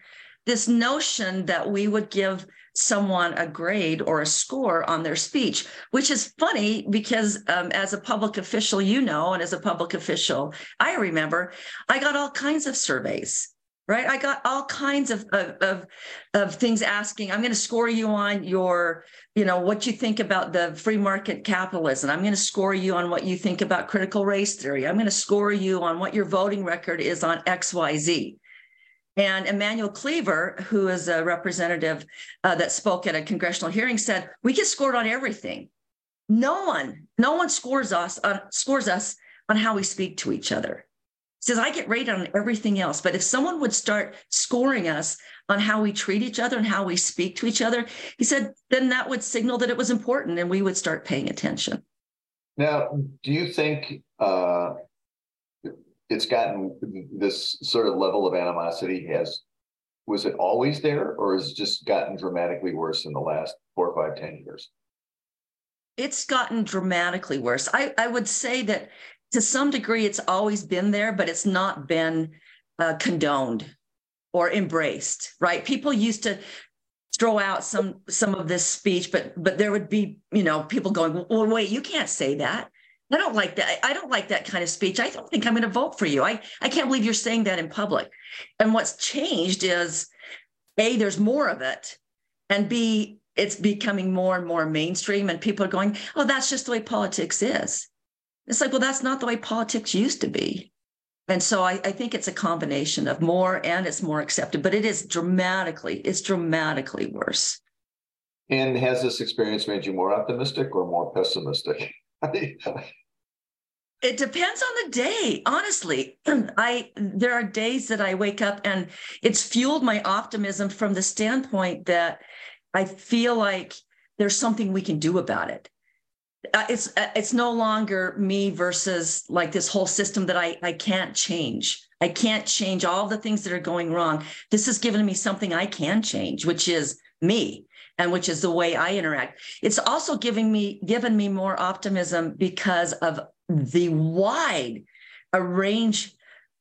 that we would give someone a grade or a score on their speech, which is funny because as a public official, and as a public official, I remember I got all kinds of surveys. Right. I got all kinds of things asking, I'm going to score you on your, what you think about the free market capitalism. I'm going to score you on what you think about critical race theory. I'm going to score you on what your voting record is on XYZ. And Emmanuel Cleaver, who is a representative that spoke at a congressional hearing, said, we get scored on everything. No one scores us on how we speak to each other. He says, I get rated on everything else. But if someone would start scoring us on how we treat each other and how we speak to each other, he said, then that would signal that it was important and we would start paying attention. Now, do you think it's gotten this sort of level of animosity was it always there, or has it just gotten dramatically worse in the last 4, 5, 10 years? It's gotten dramatically worse. I would say that to some degree, it's always been there, but it's not been condoned or embraced, right? People used to throw out some of this speech, but there would be, people going, well, wait, you can't say that. I don't like that. I don't like that kind of speech. I don't think I'm going to vote for you. I can't believe you're saying that in public. And what's changed is, A, there's more of it, and B, it's becoming more and more mainstream, and people are going, oh, that's just the way politics is. It's like, well, that's not the way politics used to be. And so I think it's a combination of more, and it's more accepted, but it's dramatically worse. And has this experience made you more optimistic or more pessimistic? It depends on the day, honestly. There are days that I wake up and it's fueled my optimism from the standpoint that I feel like there's something we can do about it. It's no longer me versus like this whole system that I can't change. I can't change all the things that are going wrong. This has given me something I can change, which is me, and which is the way I interact. It's also given me more optimism because of the wide range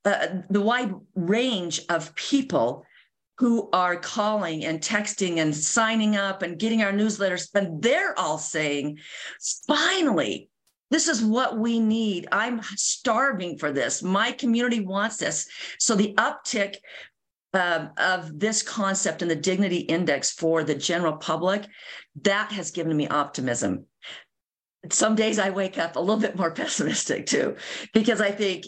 of people who are calling and texting and signing up and getting our newsletters. And they're all saying, finally, this is what we need. I'm starving for this. My community wants this. So the uptick of this concept and the dignity index for the general public, that has given me optimism. Some days I wake up a little bit more pessimistic too, because I think,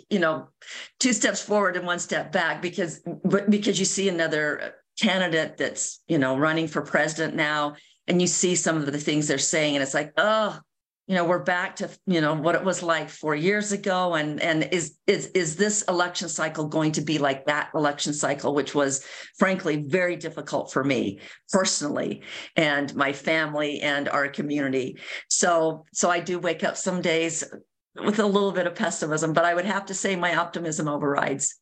2 steps forward and 1 step back, because you see another candidate that's, running for president now, and you see some of the things they're saying, and it's like, oh, we're back to, what it was like 4 years ago. And is this election cycle going to be like that election cycle, which was frankly very difficult for me personally and my family and our community. So I do wake up some days with a little bit of pessimism, but I would have to say my optimism overrides.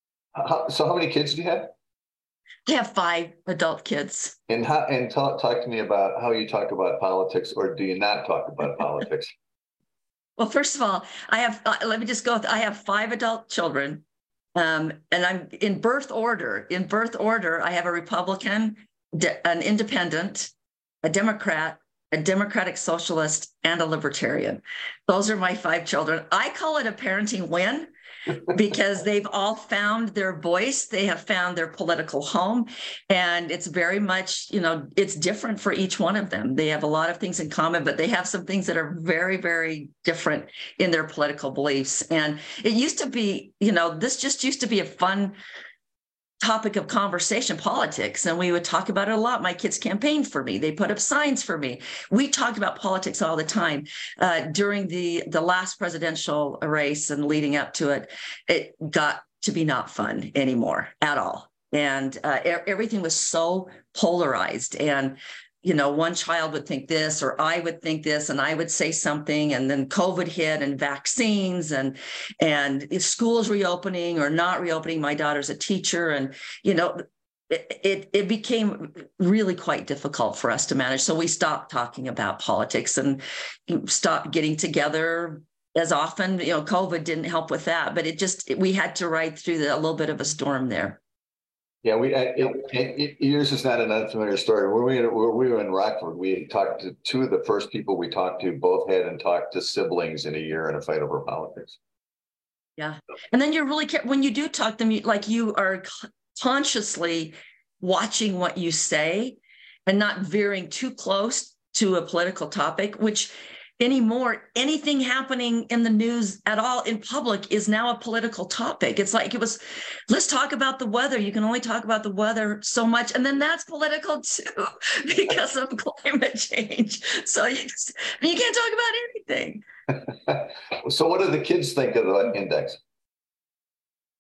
So how many kids do you have? I have 5 adult kids. And talk to me about how you talk about politics, or do you not talk about politics? Well, first of all, I have, let me just go. I have 5 adult children, and I'm in birth order. In birth order, I have a Republican, an independent, a Democrat, a Democratic Socialist, and a Libertarian. Those are my 5 children. I call it a parenting win, because they've all found their voice. They have found their political home. And it's very much, it's different for each one of them. They have a lot of things in common, but they have some things that are very, very different in their political beliefs. And it used to be, this just used to be a fun topic of conversation, politics, and we would talk about it a lot. My kids campaigned for me. They put up signs for me. We talked about politics all the time. During the last presidential race and leading up to it, it got to be not fun anymore at all. And everything was so polarized. And one child would think this, or I would think this, and I would say something, and then COVID hit, and vaccines, and if schools reopening or not reopening. My daughter's a teacher, and it became really quite difficult for us to manage. So we stopped talking about politics and stopped getting together as often. COVID didn't help with that, but we had to ride through a little bit of a storm there. Yeah, yours is not an unfamiliar story. When we were in Rockford, we talked to 2 of the first people we talked to, both hadn't talked to siblings in a year in a fight over politics. Yeah. And then you're really, when you do talk to them, you are consciously watching what you say and not veering too close to a political topic, which anymore, anything happening in the news at all in public is now a political topic. It's like let's talk about the weather. You can only talk about the weather so much. And then that's political too, because of climate change. So you can't talk about anything. So what do the kids think of the index?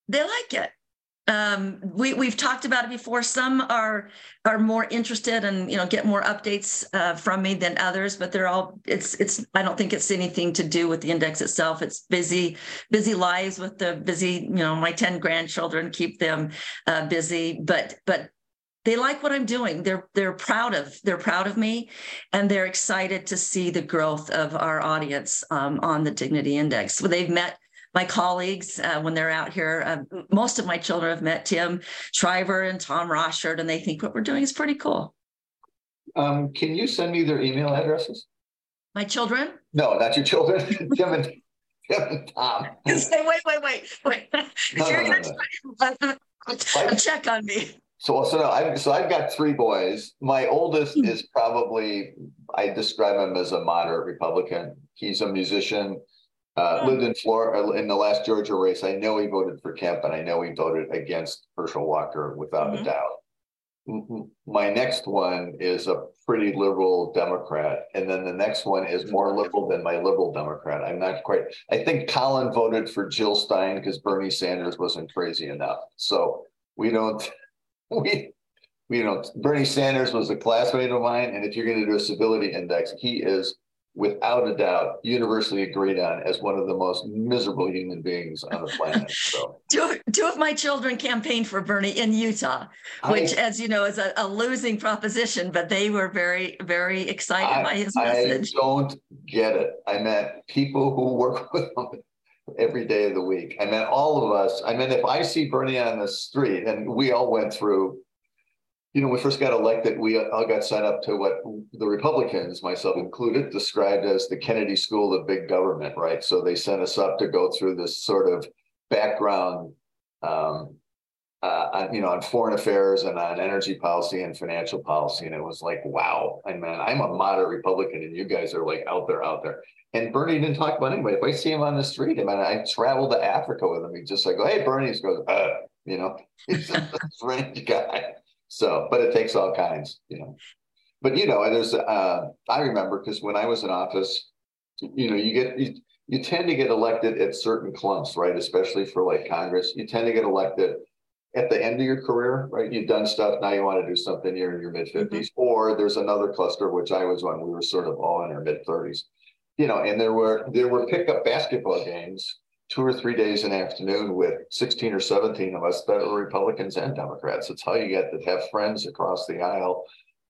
They like it. We've talked about it before. Some are more interested and get more updates from me than others, but they're all. It's. I don't think it's anything to do with the index itself. It's busy lives with the busy. My 10 grandchildren keep them busy, but they like what I'm doing. They're proud of me, and they're excited to see the growth of our audience on the Dignity Index. So they've met my colleagues when they're out here. Most of my children have met Tim Shriver and Tom Rochard, and they think what we're doing is pretty cool. Can you send me their email addresses? My children? No, not your children. Tim and Tom. Say, wait. You're going to check on me. So I've got 3 boys. My oldest is probably, I describe him as a moderate Republican. He's a musician. Lived in Florida in the last Georgia race. I know he voted for Kemp, and I know he voted against Herschel Walker without a doubt. My next one is a pretty liberal Democrat, and then the next one is more liberal than my liberal Democrat. I'm not quite. I think Colin voted for Jill Stein because Bernie Sanders wasn't crazy enough. So we don't. Bernie Sanders was a classmate of mine, and if you're going to do a civility index, he is, without a doubt, universally agreed on as one of the most miserable human beings on the planet. So, two of my children campaigned for Bernie in Utah, which, as you know, is a losing proposition, but they were very, very excited by his message. I don't get it. I met people who work with him every day of the week. I mean, all of us. I mean, if I see Bernie on the street, and we all went through, when we first got elected, we all got signed up to what the Republicans, myself included, described as the Kennedy School of Big Government, right? So they sent us up to go through this sort of background on foreign affairs and on energy policy and financial policy. And it was like, wow, I mean, I'm a moderate Republican and you guys are like out there. And Bernie didn't talk about anybody. If I see him on the street, I traveled to Africa with him. He just go, hey, Bernie. He goes, he's a strange guy. So, but it takes all kinds, But there's I remember because when I was in office, you tend to get elected at certain clumps, right? Especially for like Congress, you tend to get elected at the end of your career, right? You've done stuff, now you want to do something. You're in your mid 50s, or there's another cluster which I was on. We were sort of all in our mid 30s, and there were pickup basketball games 2 or 3 days in the afternoon with 16 or 17 of us that were Republicans and Democrats. It's how you get to have friends across the aisle.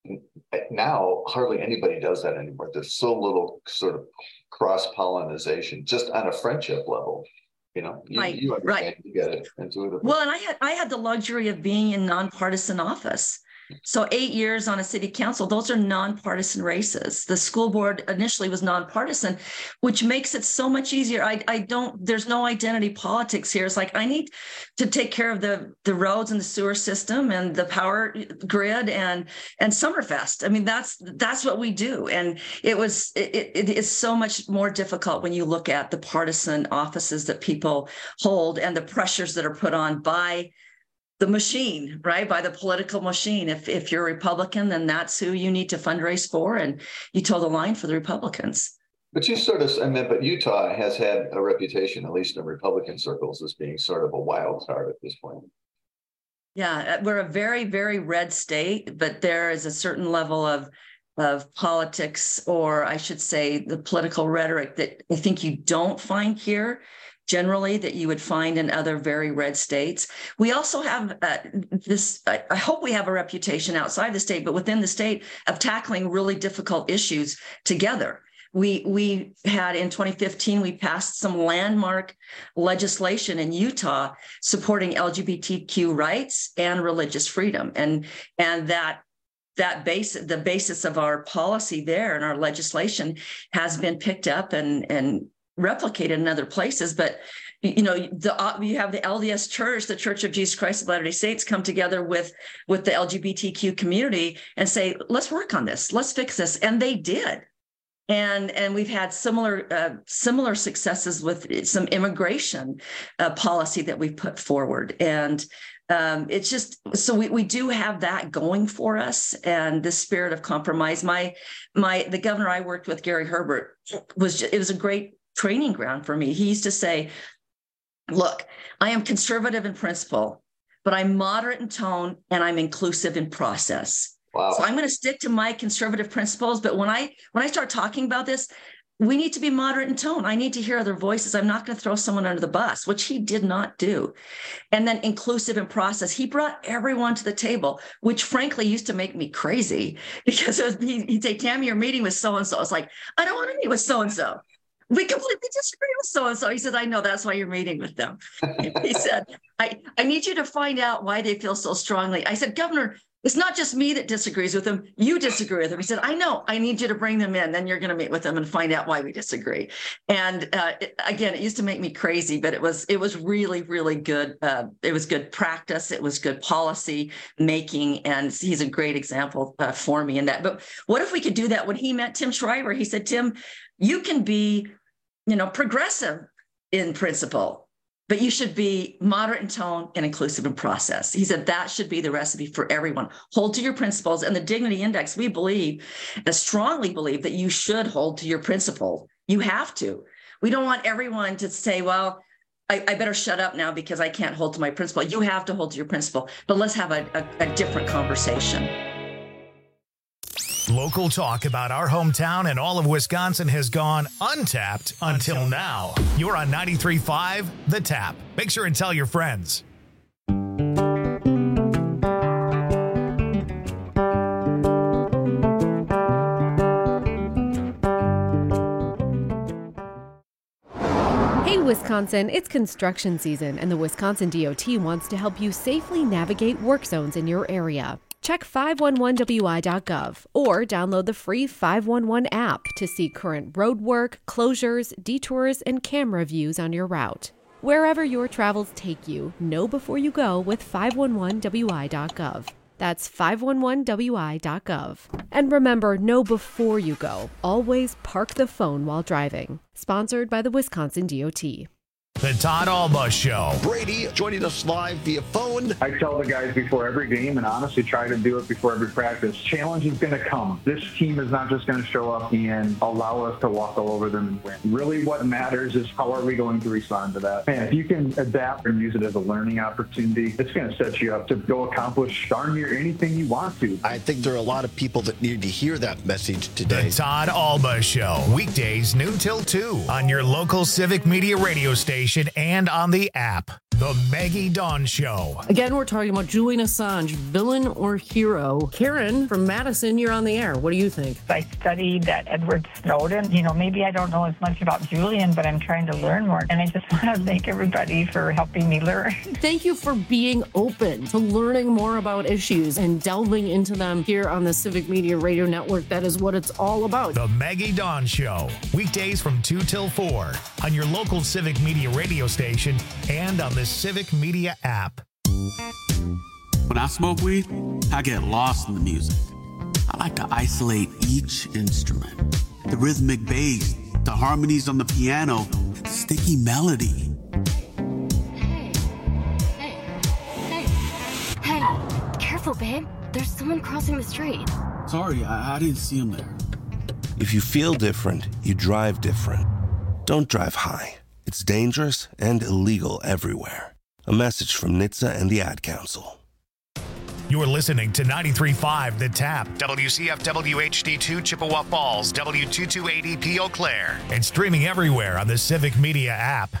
Now, hardly anybody does that anymore. There's so little sort of cross-pollination, just on a friendship level. You understand, you get it intuitively. Well, and I had the luxury of being in nonpartisan office. So 8 years on a city council, those are nonpartisan races. The school board initially was nonpartisan, which makes it so much easier. There's no identity politics here. It's like, I need to take care of the roads and the sewer system and the power grid and Summerfest. I mean, that's what we do. And it is so much more difficult when you look at the partisan offices that people hold and the pressures that are put on by the machine, right? By the political machine. If you're a Republican, then that's who you need to fundraise for, and you toe the line for the Republicans. But but Utah has had a reputation, at least in Republican circles, as being sort of a wild card at this point. Yeah, we're a very, very red state, but there is a certain level of politics, or I should say the political rhetoric, that I think you don't find here generally, that you would find in other very red states. We also have I hope we have a reputation outside the state, but within the state, of tackling really difficult issues together. We had in 2015, we passed some landmark legislation in Utah supporting LGBTQ rights and religious freedom. And the basis of our policy there and our legislation has been picked up and replicated in other places. But you have the LDS Church, the Church of Jesus Christ of Latter-day Saints, come together with the LGBTQ community and say, let's work on this, let's fix this. And they did. And we've had similar successes with some immigration policy that we've put forward. And it's just, so we do have that going for us, and the spirit of compromise. The governor I worked with, Gary Herbert, it was a great training ground for me. He used to say, look, I am conservative in principle, but I'm moderate in tone and I'm inclusive in process. Wow. So I'm going to stick to my conservative principles. But when I start talking about this, we need to be moderate in tone. I need to hear other voices. I'm not going to throw someone under the bus, which he did not do. And then inclusive in process. He brought everyone to the table, which frankly used to make me crazy because he'd say, Tammy, you're meeting with so-and-so. I was like, I don't want to meet with so-and-so. We completely disagree with so-and-so. He said, I know, that's why you're meeting with them. He said, I need you to find out why they feel so strongly. I said, Governor, it's not just me that disagrees with them. You disagree with them. He said, I know. I need you to bring them in. Then you're going to meet with them and find out why we disagree. And again, it used to make me crazy, but it was really, really good. It was good practice. It was good policy making. And he's a great example for me in that. But what if we could do that when he met Tim Shriver? He said, Tim, you can be, progressive in principle, but you should be moderate in tone and inclusive in process. He said that should be the recipe for everyone. Hold to your principles. And the Dignity Index, we believe, and strongly believe, that you should hold to your principle. You have to. We don't want everyone to say, well, I better shut up now because I can't hold to my principle. You have to hold to your principle, but let's have a different conversation. Local talk about our hometown and all of Wisconsin has gone untapped until now. You're on 93.5 The Tap. Make sure and tell your friends. Hey Wisconsin, it's construction season and the Wisconsin DOT wants to help you safely navigate work zones in your area. Check 511wi.gov or download the free 511 app to see current road work, closures, detours, and camera views on your route. Wherever your travels take you, know before you go with 511wi.gov. That's 511wi.gov. And remember, know before you go. Always park the phone while driving. Sponsored by the Wisconsin DOT. The Todd Alba Show. Brady joining us live via phone. I tell the guys before every game, and honestly try to do it before every practice, challenge is going to come. This team is not just going to show up and allow us to walk all over them and win. Really what matters is how are we going to respond to that. And if you can adapt and use it as a learning opportunity, it's going to set you up to go accomplish darn near anything you want to. I think there are a lot of people that need to hear that message today. The Todd Alba Show. Weekdays noon till 2 on your local Civic Media radio station and on the app. The Maggie Dawn Show. Again, we're talking about Julian Assange, villain or hero. Karen from Madison, you're on the air. What do you think? I studied that Edward Snowden. Maybe I don't know as much about Julian, but I'm trying to learn more. And I just want to thank everybody for helping me learn. Thank you for being open to learning more about issues and delving into them here on the Civic Media Radio Network. That is what it's all about. The Maggie Dawn Show. Weekdays from 2 till 4 on your local Civic Media radio station and on the Civic Media app. When I smoke weed, I get lost in the music. I like to isolate each instrument. The rhythmic bass, the harmonies on the piano, the sticky melody. Hey, careful, babe. There's someone crossing the street. Sorry, I didn't see him there. If you feel different, you drive different. Don't drive high. It's dangerous and illegal everywhere. A message from NHTSA and the Ad Council. You're listening to 93.5 The Tap, WCFW HD2 Chippewa Falls, W2280P Eau Claire, and streaming everywhere on the Civic Media app.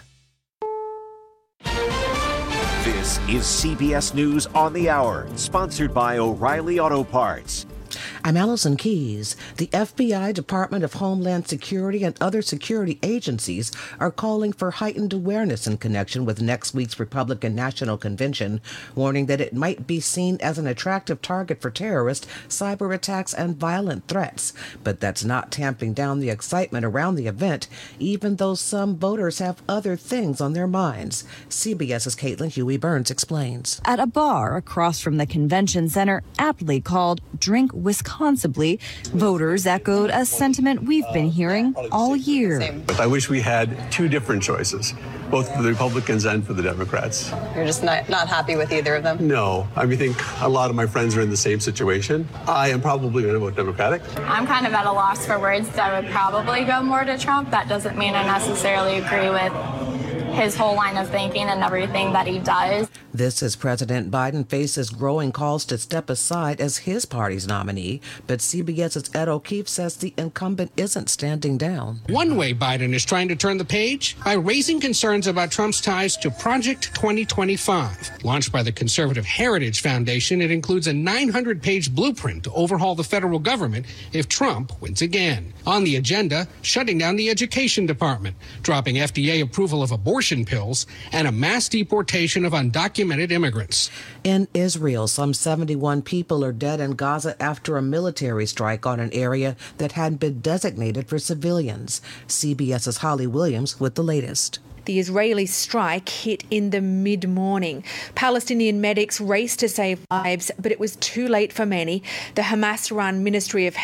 This is CBS News on the Hour, sponsored by O'Reilly Auto Parts. I'm Allison Keyes. The FBI, Department of Homeland Security, and other security agencies are calling for heightened awareness in connection with next week's Republican National Convention, warning that it might be seen as an attractive target for terrorists, cyber attacks, and violent threats. But that's not tamping down the excitement around the event, even though some voters have other things on their minds. CBS's Caitlin Huey-Burns explains. At a bar across from the convention center, aptly called Drink Wisconsibly, voters echoed a sentiment we've been hearing all year. I wish we had two different choices, both for the Republicans and for the Democrats. You're just not happy with either of them? No. I think a lot of my friends are in the same situation. I am probably going to vote Democratic. I'm kind of at a loss for words. I would probably go more to Trump. That doesn't mean I necessarily agree with his whole line of thinking and everything that he does. This as President Biden faces growing calls to step aside as his party's nominee, but CBS's Ed O'Keefe says the incumbent isn't standing down. One way Biden is trying to turn the page by raising concerns about Trump's ties to Project 2025. Launched by the Conservative Heritage Foundation, it includes a 900-page blueprint to overhaul the federal government if Trump wins again. On the agenda, shutting down the education department, dropping FDA approval of abortion pills, and a mass deportation of undocumented immigrants. In Israel, some 71 people are dead in Gaza after a military strike on an area that had been designated for civilians. CBS's Holly Williams with the latest. The Israeli strike hit in the mid-morning. Palestinian medics raced to save lives, but it was too late for many. The Hamas-run Ministry of